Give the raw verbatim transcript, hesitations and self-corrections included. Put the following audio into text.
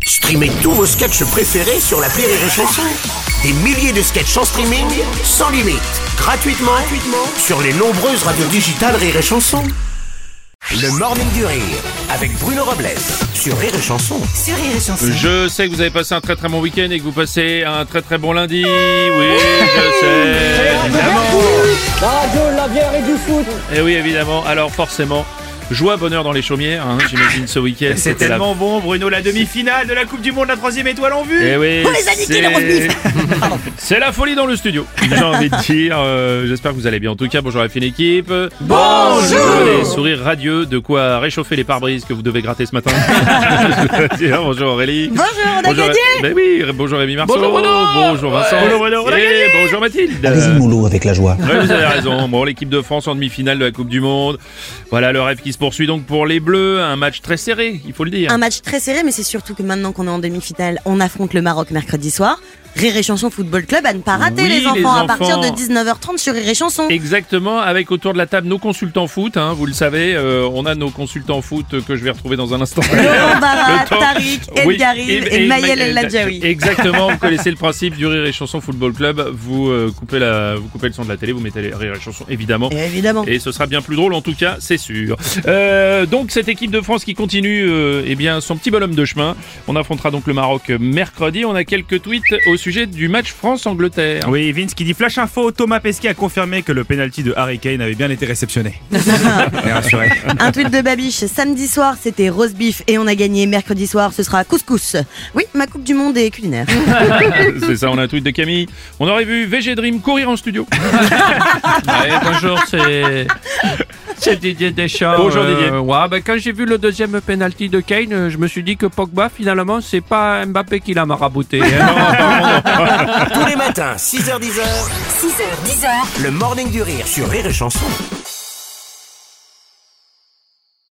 Streamez tous vos sketchs préférés sur l'appli Rire et Chanson. Des milliers de sketchs en streaming, sans limite, gratuitement, gratuitement sur les nombreuses radios digitales Rire et Chanson. Le Morning du Rire, avec Bruno Robles, sur Rire et Chanson. Sur Rire et Chanson. Je sais que vous avez passé un très très bon week-end et que vous passez un très très bon lundi. Oui, je sais. Évidemment. La radio, la bière et du foot. Et oui, évidemment. Alors forcément, joie, bonheur dans les chaumières, hein, j'imagine ce week-end. C'est tellement la... bon, Bruno, la demi-finale de la Coupe du Monde, la troisième étoile en vue. Eh oui, Oh, les a niqués, les rosebifs. c'est la folie dans le studio, j'ai envie de dire. Euh, j'espère que vous allez bien. En tout cas, bonjour à la fine équipe. Bonjour. Les sourires radieux, de quoi réchauffer les pare-brises que vous devez gratter ce matin. Bonjour Aurélie. Bonjour, on a bonjour, gagné. Ben oui, bonjour Rémi Marceau. Bonjour Bruno. Bonjour Vincent. Bonjour Bruno, on a Et gagné. bonjour Mathilde. Allez-y, Moulot, avec la joie. Ouais, vous avez raison. Bon, l'équipe de France en demi-finale de la Coupe du Monde. Voilà le rêve qui se poursuit donc pour les Bleus. Un match très serré, il faut le dire. Un match très serré, mais c'est surtout que maintenant qu'on est en demi-finale, on affronte le Maroc mercredi soir. Rire et Chanson Football Club à ne pas rater Oui, les, enfants, les à partir enfants. de dix-neuf heures trente sur Rire et Chanson. Exactement, avec autour de la table nos consultants foot, hein, vous le savez, euh, on a nos consultants foot que je vais retrouver dans un instant. Laurent Barra, Le temps- Tariq, El Oui, Garib et, Maël El Ladjaoui. Exactement, vous connaissez le principe du Rire et Chanson Football Club, vous, euh, coupez la, vous coupez le son de la télé, vous mettez les Rire et Chanson évidemment. Et évidemment. Et ce sera bien plus drôle en tout cas, c'est sûr. Euh, donc cette équipe de France qui continue euh, eh bien, son petit bonhomme de chemin. On affrontera donc le Maroc mercredi. On a quelques tweets au sujet du match France-Angleterre. Oui, Vince qui dit flash info, Thomas Pesquet a confirmé que le penalty de Harry Kane avait bien été réceptionné. Et rassuré. Un tweet de Babiche, samedi soir c'était roast beef et on a gagné, mercredi soir ce sera couscous. Oui, ma coupe du monde est culinaire. C'est ça, on a un tweet de Camille. On aurait vu V G Dream courir en studio. Ouais, bonjour, c'est c'est Didier Deschamps. Bonjour, Didier. Euh, ouais, ben, quand j'ai vu le deuxième penalty de Kane, euh, je me suis dit que Pogba finalement c'est pas Mbappé qui l'a marabouté. Tous les matins, six heures dix heures, six heures, dix heures. le Morning du Rire sur Rire et Chanson.